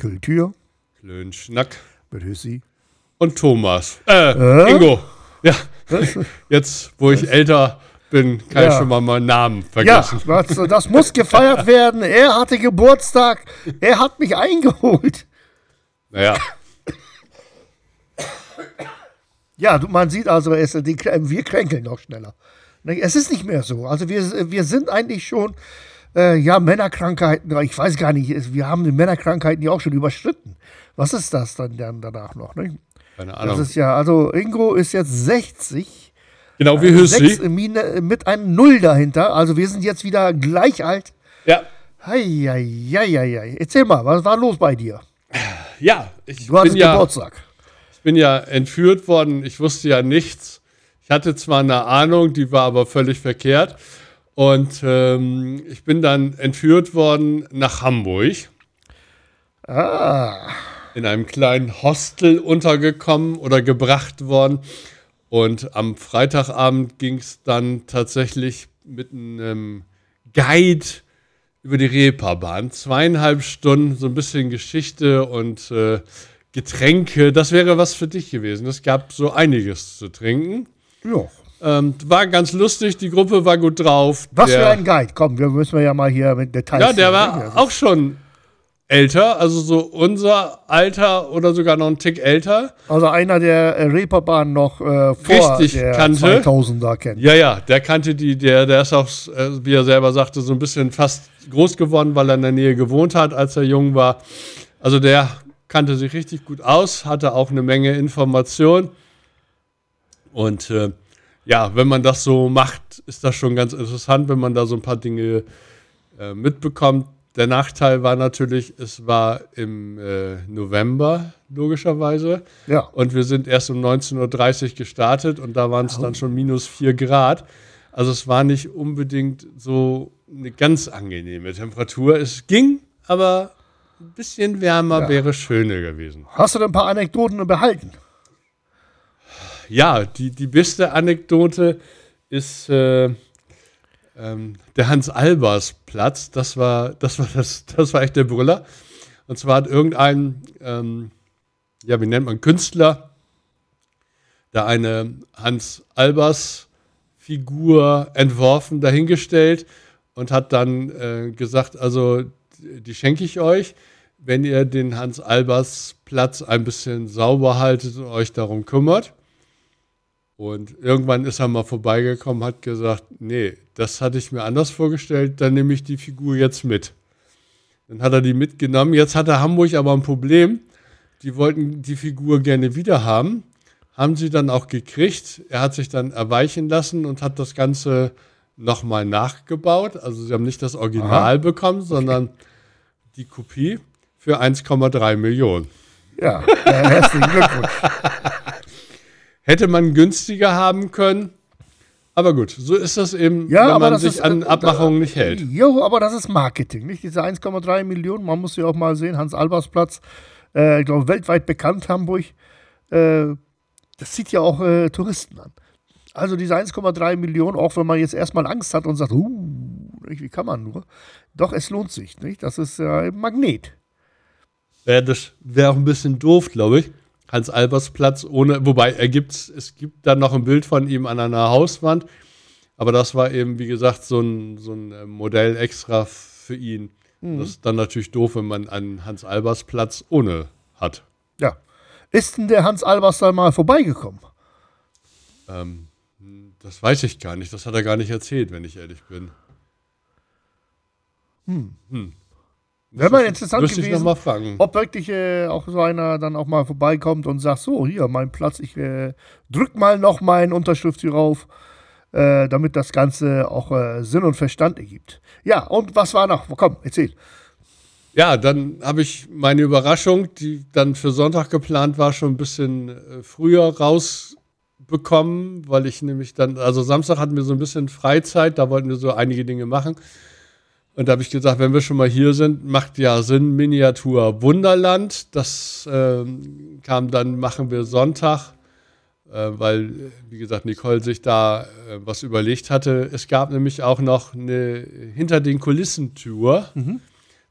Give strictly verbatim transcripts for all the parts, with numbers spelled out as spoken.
Kultur. Klönschnack. Mit Hüssi. Und Thomas. Äh, äh? Ingo. Ja, jetzt, wo ich älter bin, kann ja. ich schon mal meinen Namen vergessen. Ja, das, das muss gefeiert werden. Er hatte Geburtstag. Er hat mich eingeholt. Naja. Ja, man sieht also, es, die, wir kränkeln noch schneller. Es ist nicht mehr so. Also wir, wir sind eigentlich schon, äh, ja, Männerkrankheiten, ich weiß gar nicht, wir haben die Männerkrankheiten ja auch schon überschritten. Was ist das dann, dann danach noch? Ne? Keine Ahnung. Das ist ja, also Ingo ist jetzt sechzig. Genau wie Hüssi. Mit einem Null dahinter. Also wir sind jetzt wieder gleich alt. Ja. Hei, hei, hei, hei. Erzähl mal, was war los bei dir? Ja, ich du hattest bin Geburtstag. Ja, ich bin ja entführt worden. Ich wusste ja nichts. Ich hatte zwar eine Ahnung, die war aber völlig verkehrt. Und ähm, ich bin dann entführt worden nach Hamburg. Ah. In einem kleinen Hostel untergekommen oder gebracht worden. Und am Freitagabend ging es dann tatsächlich mit einem Guide über die Reeperbahn. Zweieinhalb Stunden, so ein bisschen Geschichte und äh, Getränke. Das wäre was für dich gewesen. Es gab so einiges zu trinken. Ja. Ähm, war ganz lustig, die Gruppe war gut drauf. Was der, für ein Guide? Komm, wir müssen ja mal hier mit Details. Ja, der war ja, auch schon älter, also so unser Alter oder sogar noch einen Tick älter. Also einer, der äh, Reeperbahn noch äh, vor Richtig der kannte. zweitausender kennt. Ja, ja, der kannte die, der, der ist auch, äh, wie er selber sagte, so ein bisschen fast groß geworden, weil er in der Nähe gewohnt hat, als er jung war. Also der kannte sich richtig gut aus, hatte auch eine Menge Information. Und äh, ja, wenn man das so macht, ist das schon ganz interessant, wenn man da so ein paar Dinge äh, mitbekommt. Der Nachteil war natürlich, es war im äh, November, logischerweise. Ja. Und wir sind erst um neunzehn Uhr dreißig gestartet und da waren es oh. dann schon minus vier Grad. Also es war nicht unbedingt so eine ganz angenehme Temperatur. Es ging, aber ein bisschen wärmer ja. wäre schöner gewesen. Hast du denn ein paar Anekdoten behalten? Ja, die, die beste Anekdote ist äh, ähm, der Hans-Albers-Platz. Das war, das war das, das war echt der Brüller. Und zwar hat irgendein, ähm, ja, wie nennt man, Künstler, da eine Hans-Albers-Figur entworfen, dahingestellt und hat dann äh, gesagt, also die schenke ich euch, wenn ihr den Hans-Albers-Platz ein bisschen sauber haltet und euch darum kümmert. Und irgendwann ist er mal vorbeigekommen, hat gesagt, nee, das hatte ich mir anders vorgestellt, dann nehme ich die Figur jetzt mit. Dann hat er die mitgenommen. Jetzt hatte Hamburg aber ein Problem. Die wollten die Figur gerne wieder haben. Haben sie dann auch gekriegt. Er hat sich dann erweichen lassen und hat das Ganze nochmal nachgebaut. Also sie haben nicht das Original Aha. bekommen, sondern okay. die Kopie für eins Komma drei Millionen. Ja, herzlichen Glückwunsch. Hätte man günstiger haben können. Aber gut, so ist das eben, ja, wenn man sich ist, an äh, Abmachungen nicht hält. Jo, aber das ist Marketing, nicht? Diese eins Komma drei Millionen, man muss ja auch mal sehen, Hans-Albers-Platz, äh, ich glaube, weltweit bekannt, Hamburg. Äh, das zieht ja auch äh, Touristen an. Also diese eins Komma drei Millionen, auch wenn man jetzt erstmal Angst hat und sagt, uh, wie kann man nur? Doch, es lohnt sich, nicht? Das ist ja äh, ein Magnet. Ja, das wäre auch ein bisschen doof, glaube ich. Hans-Albers-Platz ohne, wobei er gibt's, es gibt dann noch ein Bild von ihm an einer Hauswand, aber das war eben, wie gesagt, so ein, so ein Modell extra für ihn. Mhm. Das ist dann natürlich doof, wenn man einen Hans-Albers-Platz ohne hat. Ja. Ist denn der Hans-Albers da mal vorbeigekommen? Ähm, das weiß ich gar nicht. Das hat er gar nicht erzählt, wenn ich ehrlich bin. Hm. Hm. Wäre mal interessant Müsste gewesen, ich noch mal fragen. ob wirklich äh, auch so einer dann auch mal vorbeikommt und sagt, so, hier, mein Platz, ich äh, drück mal noch meine Unterschrift hier rauf, äh, damit das Ganze auch äh, Sinn und Verstand ergibt. Ja, und was war noch? Komm, erzähl. Ja, dann habe ich meine Überraschung, die dann für Sonntag geplant war, schon ein bisschen äh, früher rausbekommen, weil ich nämlich dann, also Samstag hatten wir so ein bisschen Freizeit, da wollten wir so einige Dinge machen. Und da habe ich gesagt, wenn wir schon mal hier sind, macht ja Sinn, Miniatur Wunderland. Das äh, kam dann, machen wir Sonntag, äh, weil, wie gesagt, Nicole sich da äh, was überlegt hatte. Es gab nämlich auch noch eine Hinter den Kulissen-Tour. Mhm.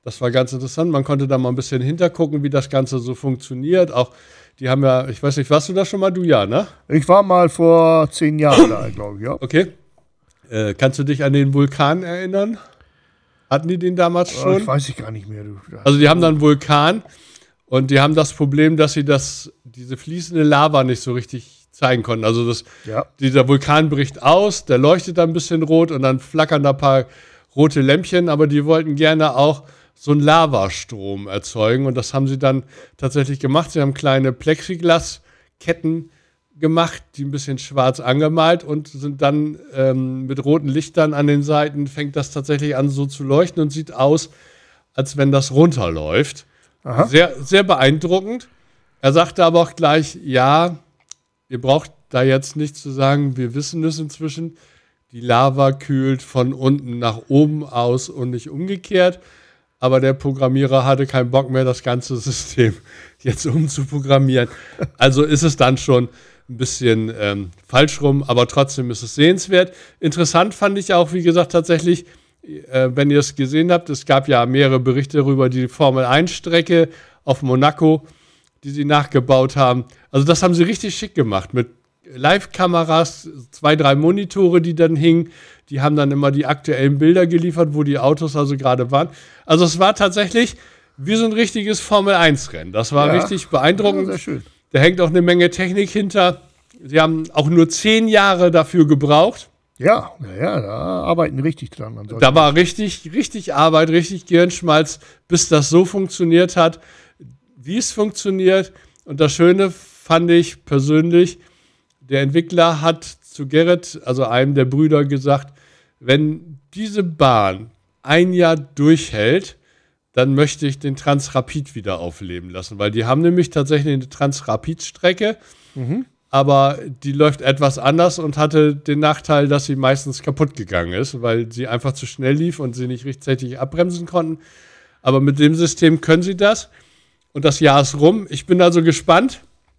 Das war ganz interessant. Man konnte da mal ein bisschen hintergucken, wie das Ganze so funktioniert. Auch die haben ja, ich weiß nicht, warst du da schon mal? Du ja, ne? Ich war mal vor zehn Jahren da, glaube ich, ja. Okay. Äh, kannst du dich an den Vulkan erinnern? Hatten die den damals schon? Das weiß ich gar nicht mehr. Du. Also die haben dann einen Vulkan und die haben das Problem, dass sie das, diese fließende Lava nicht so richtig zeigen konnten. Also das, ja. dieser Vulkan bricht aus, der leuchtet dann ein bisschen rot und dann flackern da ein paar rote Lämpchen, aber die wollten gerne auch so einen Lavastrom erzeugen und das haben sie dann tatsächlich gemacht. Sie haben kleine Plexiglasketten gemacht, die ein bisschen schwarz angemalt und sind dann ähm, mit roten Lichtern an den Seiten, fängt das tatsächlich an so zu leuchten und sieht aus, als wenn das runterläuft. Aha. Sehr, sehr beeindruckend. Er sagte aber auch gleich, ja, ihr braucht da jetzt nicht zu sagen, wir wissen es inzwischen, die Lava kühlt von unten nach oben aus und nicht umgekehrt. Aber der Programmierer hatte keinen Bock mehr, das ganze System jetzt umzuprogrammieren. Also ist es dann schon ein bisschen ähm, falsch rum, aber trotzdem ist es sehenswert. Interessant fand ich auch, wie gesagt, tatsächlich, äh, wenn ihr es gesehen habt, es gab ja mehrere Berichte darüber, die Formel eins Strecke auf Monaco, die sie nachgebaut haben. Also das haben sie richtig schick gemacht mit Live-Kameras, zwei, drei Monitore, die dann hingen. Die haben dann immer die aktuellen Bilder geliefert, wo die Autos also gerade waren. Also es war tatsächlich wie so ein richtiges Formel eins Rennen. Das war ja. richtig beeindruckend. Ja, sehr schön. Da hängt auch eine Menge Technik hinter. Sie haben auch nur zehn Jahre dafür gebraucht. Ja, ja, ja, da arbeiten richtig dran. Da war richtig, richtig Arbeit, richtig Gehirnschmalz, bis das so funktioniert hat, wie es funktioniert. Und das Schöne fand ich persönlich, der Entwickler hat zu Gerrit, also einem der Brüder, gesagt, wenn diese Bahn ein Jahr durchhält, dann möchte ich den Transrapid wieder aufleben lassen, weil die haben nämlich tatsächlich eine Transrapid-Strecke, mhm. aber die läuft etwas anders und hatte den Nachteil, dass sie meistens kaputt gegangen ist, weil sie einfach zu schnell lief und sie nicht rechtzeitig abbremsen konnten. Aber mit dem System können sie das und das Jahr ist rum. Ich bin also gespannt,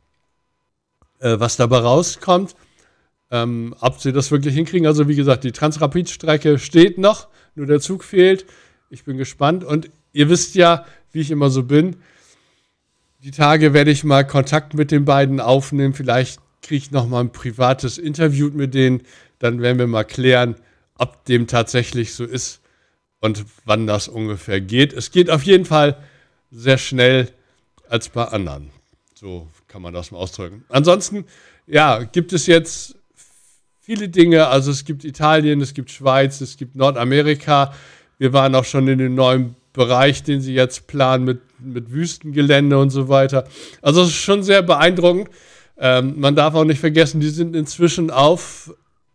äh, was dabei rauskommt, ähm, ob sie das wirklich hinkriegen. Also wie gesagt, die Transrapid-Strecke steht noch, nur der Zug fehlt. Ich bin gespannt und ihr wisst ja, wie ich immer so bin, die Tage werde ich mal Kontakt mit den beiden aufnehmen. Vielleicht kriege ich noch mal ein privates Interview mit denen. Dann werden wir mal klären, ob dem tatsächlich so ist und wann das ungefähr geht. Es geht auf jeden Fall sehr schnell als bei anderen. So kann man das mal ausdrücken. Ansonsten, ja, gibt es jetzt viele Dinge. Also es gibt Italien, es gibt Schweiz, es gibt Nordamerika. Wir waren auch schon in dem neuen Bereich, den sie jetzt planen mit, mit Wüstengelände und so weiter. Also es ist schon sehr beeindruckend. Ähm, man darf auch nicht vergessen, die sind inzwischen auf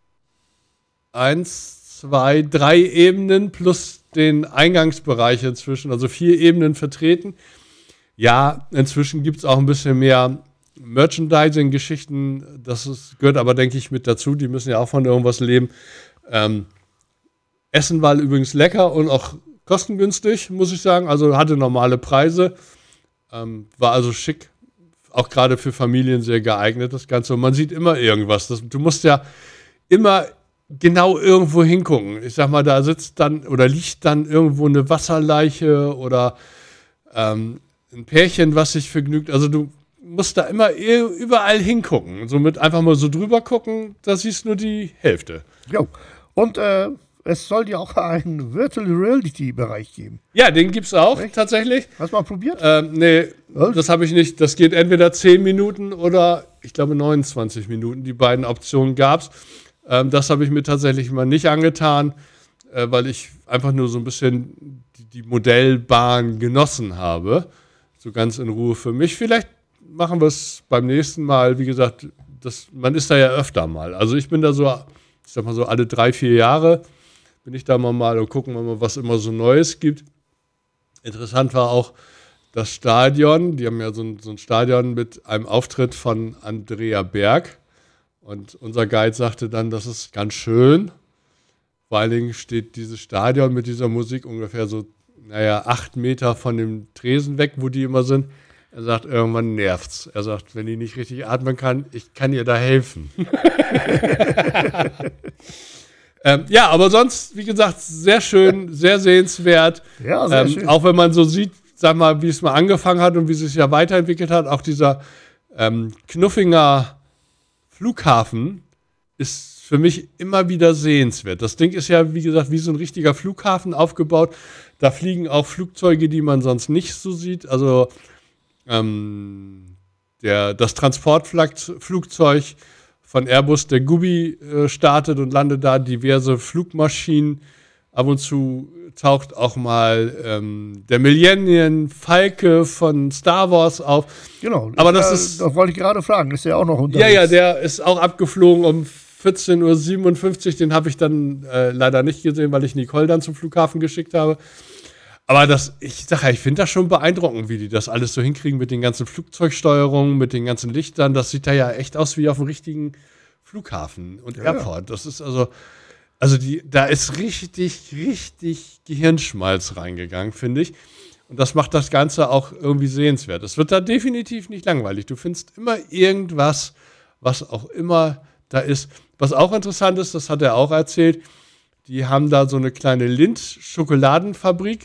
eins, zwei, drei Ebenen plus den Eingangsbereich inzwischen, also vier Ebenen vertreten. Ja, inzwischen gibt es auch ein bisschen mehr Merchandising-Geschichten. Das ist, gehört aber, denke ich, mit dazu. Die müssen ja auch von irgendwas leben. Ähm, Essen war übrigens lecker und auch kostengünstig, muss ich sagen. Also hatte normale Preise. Ähm, war also schick. Auch gerade für Familien sehr geeignet, das Ganze. Und man sieht immer irgendwas. Das, du musst ja immer genau irgendwo hingucken. Ich sag mal, da sitzt dann oder liegt dann irgendwo eine Wasserleiche oder ähm, ein Pärchen, was sich vergnügt. Also du musst da immer überall hingucken. Somit einfach mal so drüber gucken, da siehst du nur die Hälfte. Jo. Und äh, es soll ja auch einen Virtual Reality-Bereich geben. Ja, den gibt's auch, Echt? tatsächlich. Hast du mal probiert? Ähm, nee, Was? Das habe ich nicht. Das geht entweder zehn Minuten oder, ich glaube, neunundzwanzig Minuten. Die beiden Optionen gab's. Ähm, das habe ich mir tatsächlich mal nicht angetan, äh, weil ich einfach nur so ein bisschen die, die Modellbahn genossen habe. So ganz in Ruhe für mich. Vielleicht machen wir es beim nächsten Mal. Wie gesagt, das, man ist da ja öfter mal. Also ich bin da so, ich sag mal so alle drei, vier Jahre bin ich da mal mal und gucken wir mal, was immer so Neues gibt. Interessant war auch das Stadion. Die haben ja so ein, so ein Stadion mit einem Auftritt von Andrea Berg. Und unser Guide sagte dann, das ist ganz schön. Vor allen Dingen steht dieses Stadion mit dieser Musik ungefähr so, naja, acht Meter von dem Tresen weg, wo die immer sind. Er sagt, irgendwann nervt's. Er sagt, wenn die nicht richtig atmen kann, ich kann ihr da helfen. Ähm, ja, aber sonst, wie gesagt, sehr schön, sehr sehenswert. Ja, sehr ähm, schön. Auch wenn man so sieht, sag mal, wie es mal angefangen hat und wie es sich ja weiterentwickelt hat. Auch dieser ähm, Knuffinger Flughafen ist für mich immer wieder sehenswert. Das Ding ist ja, wie gesagt, wie so ein richtiger Flughafen aufgebaut. Da fliegen auch Flugzeuge, die man sonst nicht so sieht. Also ähm, der, das Transportflugzeug von Airbus, der Gubi, äh, startet und landet da, diverse Flugmaschinen. Ab und zu taucht auch mal ähm, der Millennium Falke von Star Wars auf. Genau. Aber das ja, ist. Das wollte ich gerade fragen. Ist ja auch noch unterwegs. Ja, ja, der ist auch abgeflogen um vierzehn Uhr siebenundfünfzig. Den habe ich dann äh, leider nicht gesehen, weil ich Nicole dann zum Flughafen geschickt habe. Aber das, ich sage ja, ich finde das schon beeindruckend, wie die das alles so hinkriegen mit den ganzen Flugzeugsteuerungen, mit den ganzen Lichtern. Das sieht da ja echt aus wie auf einem richtigen Flughafen und Ja, Airport. Das ist also, also die, da ist richtig, richtig Gehirnschmalz reingegangen, finde ich. Und das macht das Ganze auch irgendwie sehenswert. Es wird da definitiv nicht langweilig. Du findest immer irgendwas, was auch immer da ist. Was auch interessant ist, das hat er auch erzählt, die haben da so eine kleine Lindt-Schokoladenfabrik.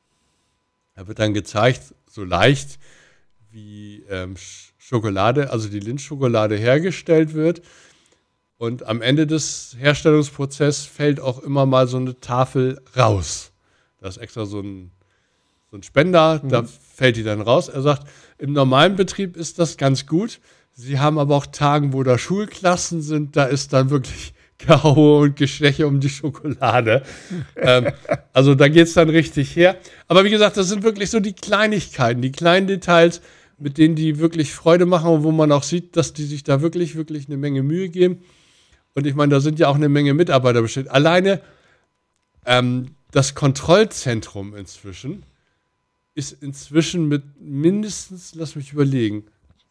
Da wird dann gezeigt, so leicht, wie ähm, Schokolade, also die Lindt-Schokolade hergestellt wird. Und am Ende des Herstellungsprozesses fällt auch immer mal so eine Tafel raus. Da ist extra so ein, so ein Spender, mhm. da fällt die dann raus. Er sagt, im normalen Betrieb ist das ganz gut. Sie haben aber auch Tagen, wo da Schulklassen sind, da ist dann wirklich Gehaue und Geschwäche um die Schokolade. ähm, also da geht es dann richtig her. Aber wie gesagt, das sind wirklich so die Kleinigkeiten, die kleinen Details, mit denen die wirklich Freude machen und wo man auch sieht, dass die sich da wirklich, wirklich eine Menge Mühe geben. Und ich meine, da sind ja auch eine Menge Mitarbeiter bestellt. Alleine ähm, das Kontrollzentrum inzwischen ist inzwischen mit mindestens, lass mich überlegen,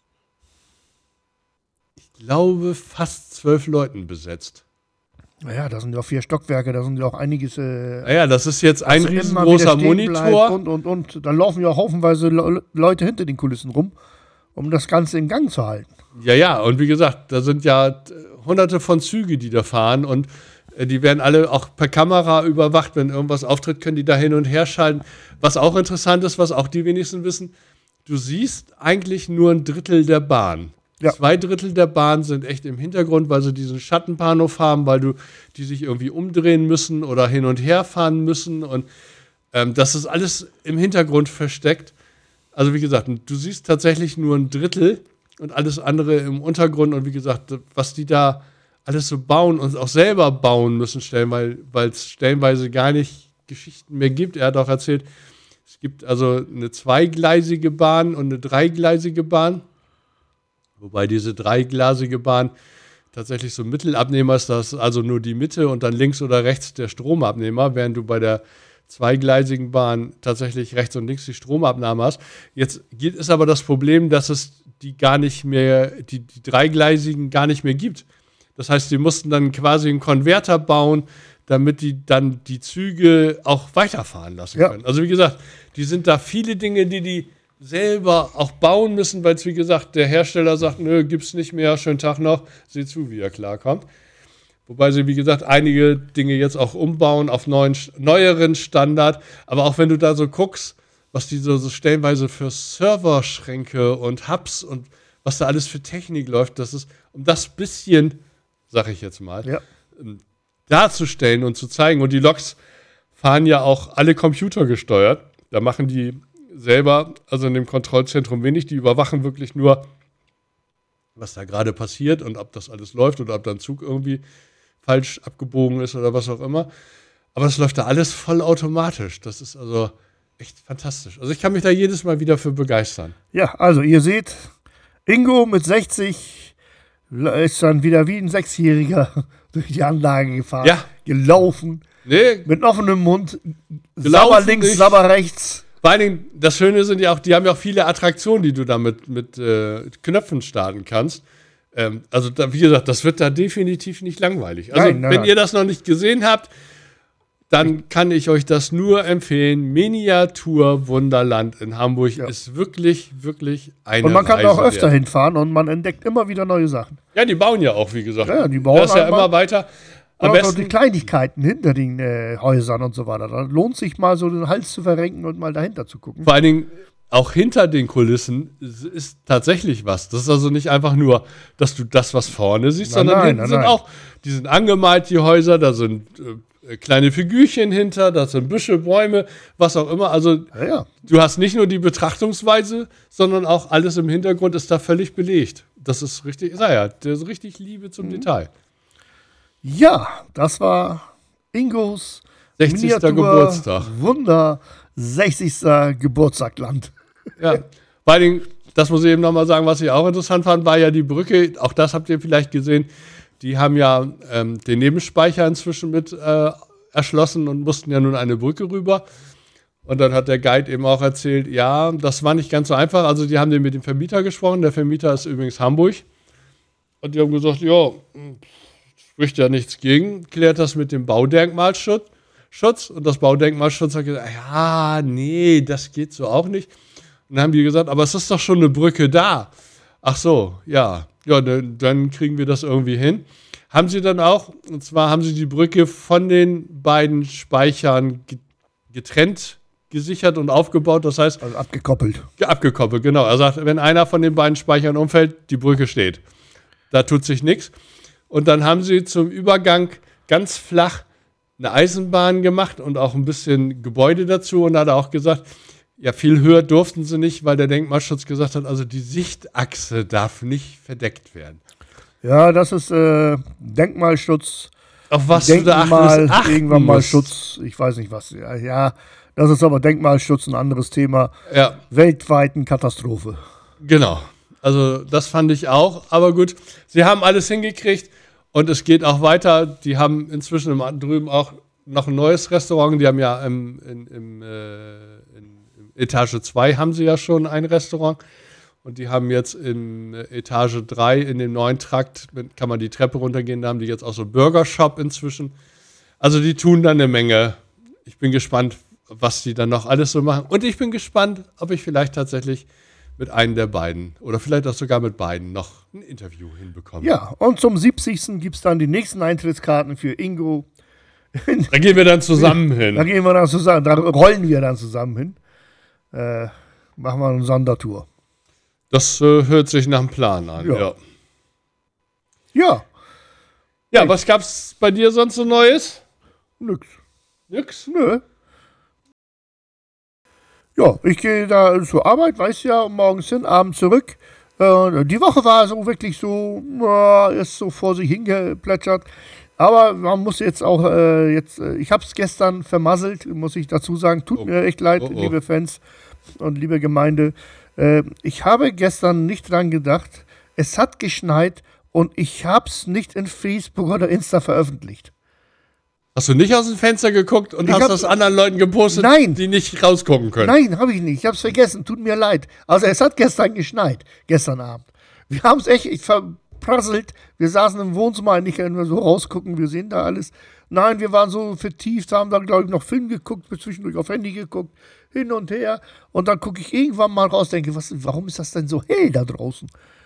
ich glaube fast zwölf Leuten besetzt. Naja, da sind ja auch vier Stockwerke, da sind ja auch einiges. Äh, naja, das ist jetzt ein riesengroßer Monitor. Und, und, und. Dann laufen ja auch haufenweise Le- Leute hinter den Kulissen rum, um das Ganze in Gang zu halten. Ja, ja, und wie gesagt, da sind ja hunderte von Zügen, die da fahren und äh, die werden alle auch per Kamera überwacht. Wenn irgendwas auftritt, können die da hin und her schalten. Was auch interessant ist, was auch die wenigsten wissen, du siehst eigentlich nur ein Drittel der Bahn. Ja. Zwei Drittel der Bahn sind echt im Hintergrund, weil sie diesen Schattenbahnhof haben, weil du die sich irgendwie umdrehen müssen oder hin und her fahren müssen. Und ähm, das ist alles im Hintergrund versteckt. Also wie gesagt, du siehst tatsächlich nur ein Drittel und alles andere im Untergrund. Und wie gesagt, was die da alles so bauen und auch selber bauen müssen, stellenweise, weil es stellenweise gar nicht Geschichten mehr gibt. Er hat auch erzählt, es gibt also eine zweigleisige Bahn und eine dreigleisige Bahn. Wobei diese dreiglasige Bahn tatsächlich so ein Mittelabnehmer ist, das ist also nur die Mitte und dann links oder rechts der Stromabnehmer, während du bei der zweigleisigen Bahn tatsächlich rechts und links die Stromabnahme hast. Jetzt ist aber das Problem, dass es die gar nicht mehr, die, die dreigleisigen gar nicht mehr gibt. Das heißt, die mussten dann quasi einen Konverter bauen, damit die dann die Züge auch weiterfahren lassen ja. können. Also wie gesagt, die sind da viele Dinge, die die selber auch bauen müssen, weil es, wie gesagt, der Hersteller sagt, nö, gibt's nicht mehr, schönen Tag noch, seht zu, wie er klarkommt. Wobei sie, wie gesagt, einige Dinge jetzt auch umbauen auf neuen, neueren Standard. Aber auch wenn du da so guckst, was die so, so stellenweise für Serverschränke und Hubs und was da alles für Technik läuft, das ist, um das bisschen, sag ich jetzt mal, ja. darzustellen und zu zeigen. Und die Loks fahren ja auch alle computergesteuert. Da machen die selber, also in dem Kontrollzentrum wenig, die überwachen wirklich nur, was da gerade passiert und ob das alles läuft oder ob da ein Zug irgendwie falsch abgebogen ist oder was auch immer. Aber es läuft da alles vollautomatisch. Das ist also echt fantastisch. Also ich kann mich da jedes Mal wieder für begeistern. Ja, also ihr seht, Ingo mit sechzig ist dann wieder wie ein Sechsjähriger durch die Anlage gefahren, ja. gelaufen, nee. mit offenem Mund, sauber links, nicht. sauber rechts. Vor allen Dingen, das Schöne sind ja auch, die haben ja auch viele Attraktionen, die du da mit, mit äh, Knöpfen starten kannst. Ähm, also, da, wie gesagt, das wird da definitiv nicht langweilig. Also, nein, nein, wenn nein. ihr das noch nicht gesehen habt, dann kann ich euch das nur empfehlen. Miniatur Wunderland in Hamburg ja. ist wirklich, wirklich eine Und man kann Reise da auch öfter wert. hinfahren und man entdeckt immer wieder neue Sachen. Ja, die bauen ja auch, wie gesagt. Ja, die bauen das ist ja einmal. immer weiter. Am auch besten, die Kleinigkeiten hinter den äh, Häusern und so weiter. Da lohnt sich mal so den Hals zu verrenken und mal dahinter zu gucken. vor allen Dingen auch hinter den Kulissen ist, ist tatsächlich was. Das ist also nicht einfach nur, dass du das, was vorne siehst, Nein, sondern nein, hinten nein, sind nein. auch, die sind angemalt, die Häuser, da sind äh, kleine Figürchen hinter, da sind Büsche, Bäume, was auch immer. Also Ja, ja. du hast nicht nur die Betrachtungsweise, sondern auch alles im Hintergrund ist da völlig belegt. Das ist richtig, ist ja, das ist richtig Liebe zum Detail. Ja, das war Ingos sechzigster Miniatur Geburtstag. Wunder sechzigster Geburtstagland. Ja, vor allen Dingen, das muss ich eben nochmal sagen, was ich auch interessant fand, war ja die Brücke, auch das habt ihr vielleicht gesehen, die haben ja ähm, den Nebenspeicher inzwischen mit äh, erschlossen und mussten ja nun eine Brücke rüber. Und dann hat der Guide eben auch erzählt, ja, das war nicht ganz so einfach. Also die haben den mit dem Vermieter gesprochen. Der Vermieter ist übrigens Hamburg. Und die haben gesagt, ja, spricht ja nichts gegen. Klärt das mit dem Baudenkmalschutz. Schutz. Und das Baudenkmalschutz hat gesagt, ja, nee, das geht so auch nicht. Und dann haben die gesagt, aber es ist doch schon eine Brücke da. Ach so, ja. Ja, dann, dann kriegen wir das irgendwie hin. Haben sie dann auch, und zwar haben sie die Brücke von den beiden Speichern getrennt gesichert und aufgebaut, das heißt Also abgekoppelt. abgekoppelt, genau. Er sagt, wenn einer von den beiden Speichern umfällt, die Brücke steht. Da tut sich nichts. Und dann haben sie zum Übergang ganz flach eine Eisenbahn gemacht und auch ein bisschen Gebäude dazu. Und da hat er auch gesagt, ja, viel höher durften sie nicht, weil der Denkmalschutz gesagt hat, also die Sichtachse darf nicht verdeckt werden. Ja, das ist äh, Denkmalschutz. Auf was Denken du da mal, achten, achten irgendwann mal musst. Schutz, ich weiß nicht was. Ja, ja, das ist aber Denkmalschutz ein anderes Thema. Ja, Weltweiten Katastrophe. genau. Also das fand ich auch. Aber gut, sie haben alles hingekriegt und es geht auch weiter. Die haben inzwischen im, drüben auch noch ein neues Restaurant. Die haben ja im, in, im, äh, in, in Etage zwei haben sie ja schon ein Restaurant. Und die haben jetzt in Etage drei in dem neuen Trakt, kann man die Treppe runtergehen, da haben die jetzt auch so einen Burger-Shop inzwischen. Also die tun da eine Menge. Ich bin gespannt, was die dann noch alles so machen. Und ich bin gespannt, ob ich vielleicht tatsächlich mit einem der beiden oder vielleicht auch sogar mit beiden noch ein Interview hinbekomme. Ja, und zum siebzigsten gibt es dann die nächsten Eintrittskarten für Ingo. Da gehen wir dann zusammen hin. Da gehen wir dann zusammen, da rollen wir dann zusammen hin. Äh, machen wir eine Sondertour. Das äh, hört sich nach einem Plan an. Ja. Ja, Ja, ja was gab's bei dir sonst so Neues? nix. Nix? Nö. Ja, ich gehe da zur Arbeit, weiß ja, morgens hin, abends zurück. Äh, die Woche war so wirklich so, äh, ist so vor sich hingeplätschert. Aber man muss jetzt auch, äh, jetzt, äh, ich habe es gestern vermasselt, muss ich dazu sagen. Tut Oh. mir echt leid, Oh, oh. liebe Fans und liebe Gemeinde. Äh, ich habe gestern nicht dran gedacht, es hat geschneit und ich habe es nicht in Facebook oder Insta veröffentlicht. Hast du nicht aus dem Fenster geguckt und Ich hast hab- das anderen Leuten gepostet, Nein. die nicht rausgucken können? Nein, habe ich nicht. Ich habe es vergessen. Tut mir leid. Also es hat gestern geschneit. Gestern Abend. Wir haben es echt ich verprasselt. Wir saßen im Wohnzimmer. Nicht können wir so rausgucken. Wir sehen da alles. Nein, wir waren so vertieft. Haben dann, glaube ich, noch Film geguckt. Zwischendurch auf Handy geguckt. Hin und her. Und dann gucke ich irgendwann mal raus. Denke, was, warum ist das denn so hell da draußen?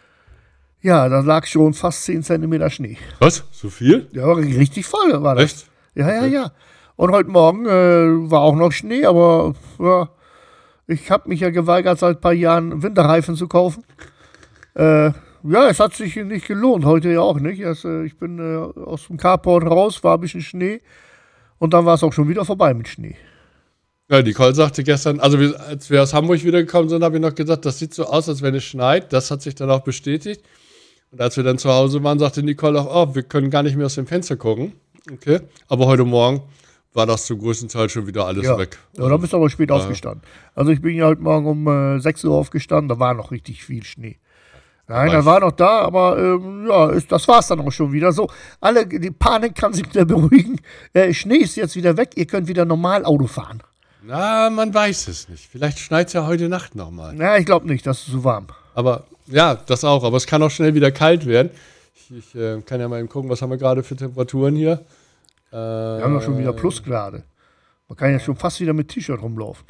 Ja, da lag schon fast zehn Zentimeter Schnee. Was? So viel? Ja, war richtig voll war das. Echt? Ja, ja, ja. Und heute Morgen äh, war auch noch Schnee, aber ja, ich habe mich ja geweigert, seit ein paar Jahren Winterreifen zu kaufen. Äh, ja, es hat sich nicht gelohnt, heute ja auch nicht. Es, äh, ich bin äh, aus dem Carport raus, war ein bisschen Schnee und dann war es auch schon wieder vorbei mit Schnee. Ja, Nicole sagte gestern, also wir, als wir aus Hamburg wiedergekommen sind, habe ich noch gesagt, das sieht so aus, als wenn es schneit. Das hat sich dann auch bestätigt. Und als wir dann zu Hause waren, sagte Nicole auch, oh, wir können gar nicht mehr aus dem Fenster gucken. Okay. Aber heute Morgen war das zum größten Teil schon wieder alles Ja, weg. ja da bist du aber spät aufgestanden. Also ich bin ja heute Morgen um äh, sechs Uhr aufgestanden, da war noch richtig viel Schnee. Nein, Aber er war noch da, aber ähm, ja, ist, das war es dann auch schon wieder. So, alle, die Panik kann sich wieder beruhigen. Äh, Schnee ist jetzt wieder weg, ihr könnt wieder normal Auto fahren. Na, man weiß es nicht. Vielleicht schneit es ja heute Nacht nochmal. Na, ich glaube nicht, das ist zu warm. Aber ja, das auch. Aber es kann auch schnell wieder kalt werden. Ich, ich äh, kann ja mal eben gucken, was haben wir gerade für Temperaturen hier. Äh, Wir haben doch schon wieder Plusgrade. Man kann ja schon fast wieder mit T-Shirt rumlaufen.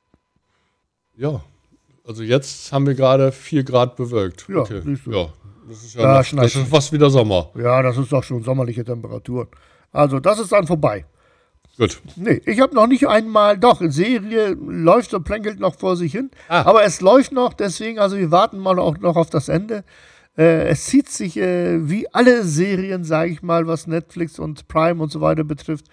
Ja, also jetzt haben wir gerade vier Grad bewölkt. Ja, okay. siehst du. Ja, das ist ja Da noch, schneit das ist fast wieder Sommer. Ja, das ist doch schon sommerliche Temperaturen. Also das ist dann vorbei. Gut. Nee, ich habe noch nicht einmal, doch, Serie läuft und plänkelt noch vor sich hin. Ah. Aber es läuft noch, deswegen, also wir warten mal auch noch auf das Ende. Äh, es zieht sich äh, wie alle Serien, sage ich mal, was Netflix und Prime und so weiter betrifft.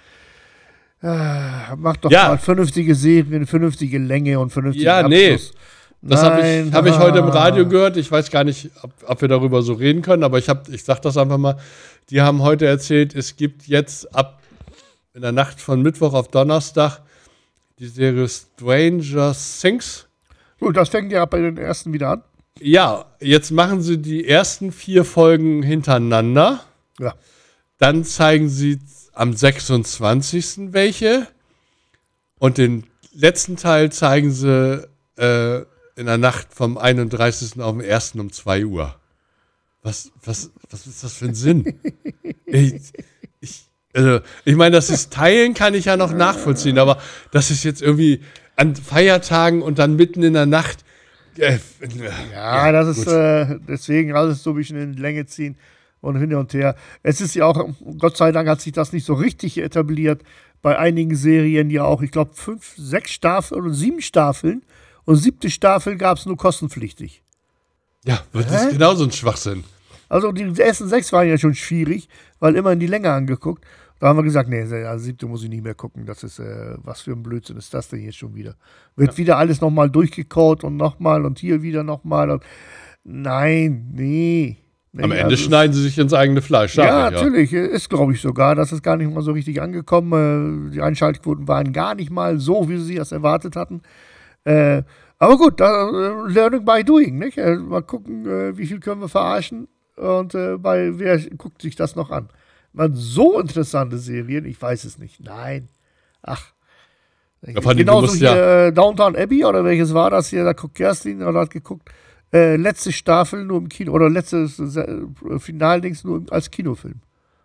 Äh, macht doch Ja. mal vernünftige Serien, vernünftige Länge und vernünftigen Ja, nee. Abschluss. Das habe Nein, ich, hab ich heute im ah. Radio gehört. Ich weiß gar nicht, ob, ob wir darüber so reden können, aber ich, hab, ich sage das einfach mal. Die haben heute erzählt, es gibt jetzt ab in der Nacht von Mittwoch auf Donnerstag die Serie Stranger Things. Gut, das fängt ja bei den ersten wieder an. Ja, jetzt machen sie die ersten vier Folgen hintereinander. Ja. Dann zeigen sie am sechsundzwanzigsten welche. Und den letzten Teil zeigen sie äh, in der Nacht vom einunddreißigsten auf den ersten um zwei Uhr. Was, was, was ist das für ein Sinn? ich, ich, also, ich meine, das ist Teilen, kann ich ja noch nachvollziehen, aber das ist jetzt irgendwie an Feiertagen und dann mitten in der Nacht. Äh, Ja, ja, das ist äh, deswegen alles so ein bisschen in die Länge ziehen und hin und her. Es ist ja auch, Gott sei Dank hat sich das nicht so richtig etabliert. Bei einigen Serien ja auch, ich glaube, fünf, sechs Staffeln oder sieben Staffeln und siebte Staffel gab es nur kostenpflichtig. Ja, das ist Hä? genauso ein Schwachsinn. Also die ersten sechs waren ja schon schwierig, weil immer in die Länge angeguckt. Da haben wir gesagt, nee, also siebte muss ich nicht mehr gucken. Das ist, äh, was für ein Blödsinn ist das denn jetzt schon wieder? Wird ja. wieder alles nochmal durchgekaut und nochmal und hier wieder nochmal. Nein, nee. nee. Am Ende also schneiden sie sich ins eigene Fleisch. Ja, ich, ja, natürlich. Ist, glaube ich, sogar. Das ist gar nicht mal so richtig angekommen. Die Einschaltquoten waren gar nicht mal so, wie sie das erwartet hatten. Äh, aber gut, da, uh, learning by doing, nicht? Äh, mal gucken, äh, wie viel können wir verarschen und äh, bei wer guckt sich das noch an. Man, so interessante Serien, ich weiß es nicht. Nein. Ach. Ja, genauso hier ja. äh, Downton Abbey oder welches war das hier? Da guckt Kerstin oder hat geguckt. Äh, letzte Staffel nur im Kino oder letztes äh, Finaldings nur als Kinofilm.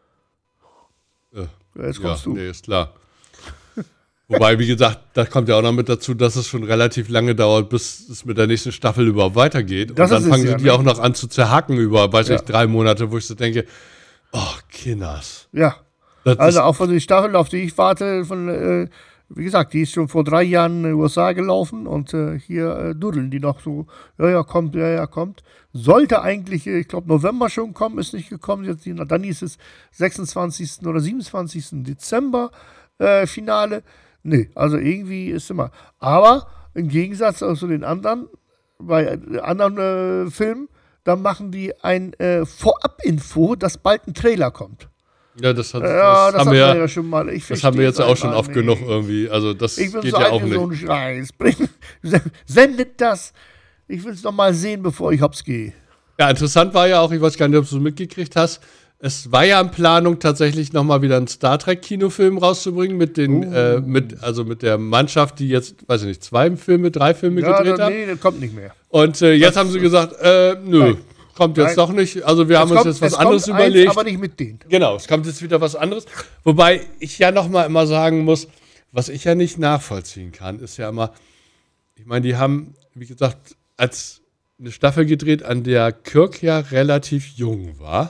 Äh, Jetzt kommst ja, du. Nee, ist klar. Wobei, wie gesagt, da kommt ja auch noch mit dazu, dass es schon relativ lange dauert, bis es mit der nächsten Staffel überhaupt weitergeht. Das und dann ist es fangen ja, sie die ne? auch noch an zu zerhacken über, weiß Ja. ich, drei Monate, wo ich so denke, oh, Kinders. Ja. Das Also ist, auch von den Staffeln, auf die ich warte, von, äh, wie gesagt, die ist schon vor drei Jahren in den U S A gelaufen und äh, hier äh, duddeln die noch so, ja, ja, kommt, ja, ja, kommt. Sollte eigentlich, äh, ich glaube, November schon kommen, ist nicht gekommen. Jetzt, dann hieß es sechsundzwanzigsten oder siebenundzwanzigsten Dezember äh, Finale. Nee, also irgendwie ist immer. Aber im Gegensatz zu den anderen, bei anderen äh, Filmen, da machen die ein äh, Vorab-Info, dass bald ein Trailer kommt. ja, das, hat, Ja, das, das haben hatten wir wir ja, ja schon mal. Ich das haben wir jetzt versteh's auch schon einfach oft nicht. genug irgendwie. Also das Ich will geht so ja auch einen, so nicht. einen Scheiß bringen. Sendet das. Ich will es noch mal sehen, bevor ich hops gehe. Ja, interessant war ja auch, ich weiß gar nicht, ob du es mitgekriegt hast, es war ja in Planung, tatsächlich nochmal wieder einen Star Trek-Kinofilm rauszubringen mit den, Oh. äh, mit, also mit der Mannschaft, die jetzt, weiß ich nicht, zwei Filme, drei Filme Ja, gedreht dann, haben. nee, das kommt nicht mehr. Und äh, jetzt Das- haben sie gesagt, äh, nö, Nein. kommt jetzt Nein. doch nicht. Also wir haben Es uns kommt- jetzt was es anderes kommt eins, überlegt. aber nicht mit denen. Genau, es kommt jetzt wieder was anderes. Wobei ich ja noch mal immer sagen muss, was ich ja nicht nachvollziehen kann, ist ja immer, ich meine, die haben, wie gesagt, als eine Staffel gedreht, an der Kirk ja relativ jung war.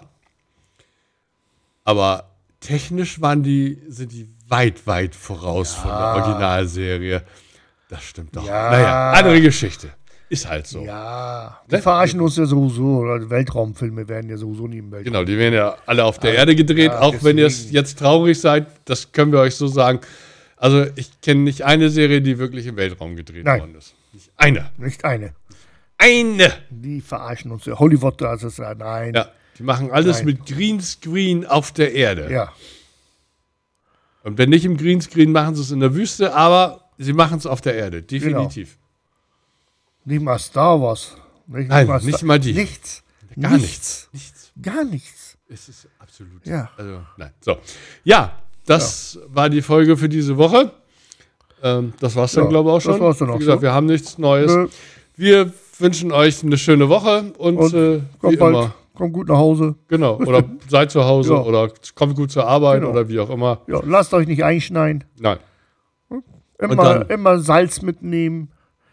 Aber technisch waren die, sind die weit, weit voraus von der Originalserie. Das stimmt doch. Ja. Naja, andere Geschichte. Ist halt so. Ja, die Ne? verarschen uns ja sowieso. Oder Weltraumfilme werden ja sowieso nie im Weltraum. Genau, die werden ja alle auf der Erde gedreht, ja, auch wenn ihr es deswegen. jetzt traurig seid, das können wir euch so sagen. Also ich kenne nicht eine Serie, die wirklich im Weltraum gedreht Nein. worden ist. Nicht eine. Nicht eine. Eine! Die verarschen uns ja. Hollywood, das ist ja, nein. Ja, die machen alles Nein. mit Greenscreen auf der Erde. Ja. Und wenn nicht im Greenscreen, machen sie es in der Wüste, aber sie machen es auf der Erde, definitiv. Nicht mal Star Wars. Nicht, Nein, mal nicht Star- mal die. Nichts. Gar nichts. Nichts. Gar nichts. Es ist absolut. Ja. Also, nein. So. Ja, das war die Folge für diese Woche. Ähm, das war's dann, Ja, glaube ich, auch das schon. war's dann Wie auch gesagt, schon. wir haben nichts Neues. Nö. Wir wünschen euch eine schöne Woche und, Und äh, wie kommt bald, immer. kommt gut nach Hause. Genau. Oder seid zu Hause Ja. oder kommt gut zur Arbeit Genau. oder wie auch immer. Ja, lasst euch nicht einschneien. Nein. Immer, dann- immer Salz mitnehmen.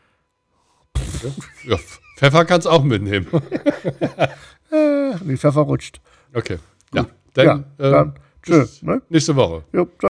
Ja, Pfeffer kannst auch mitnehmen. Äh, die Pfeffer rutscht. Okay. Ja. Dann, ja, äh, dann Tschö, Bis ne? nächste Woche. Jo,